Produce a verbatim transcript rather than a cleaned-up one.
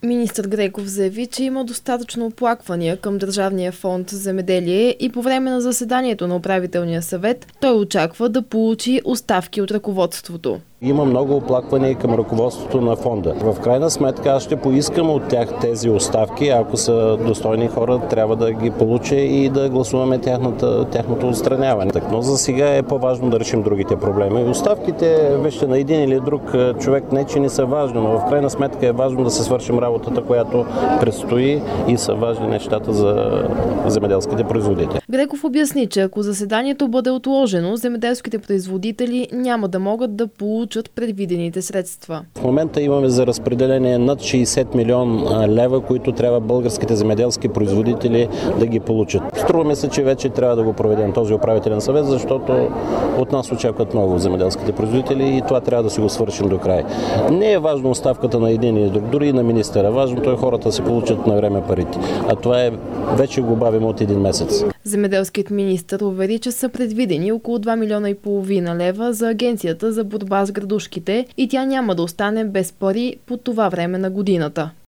Министър Греков заяви, че има достатъчно оплаквания към Държавния фонд земеделие и по време на заседанието на управителния съвет той очаква да получи оставки от ръководството. Има много оплаквания към ръководството на фонда. В крайна сметка аз ще поискам от тях тези оставки. Ако са достойни хора, трябва да ги получа и да гласуваме тяхната, тяхното отстраняване. Но за сега е по-важно да решим другите проблеми. Оставките, вижте, на един или друг човек не че не са важни, но в крайна сметка е важно да се свършим работата, която предстои и са важни нещата за земеделските производители. Греков обясни, че ако заседанието бъде отложено, земеделските производители няма да могат да получат предвидените средства. В момента имаме за разпределение над шейсет милиона лева, които трябва българските земеделски производители да ги получат. Струва ми се, че вече трябва да го проведем този управителен съвет, защото от нас очакват много земеделските производители и това трябва да си го свършим до край. Не е важно оставката на един или друг, дори и на министъра. Важното е хората да се получат на време парите. А това е вече го бавим от един месец. Земеделският министър увери, че са предвидени около два милиона и половина лева за Агенцията за борба с градушките и тя няма да остане без пари по това време на годината.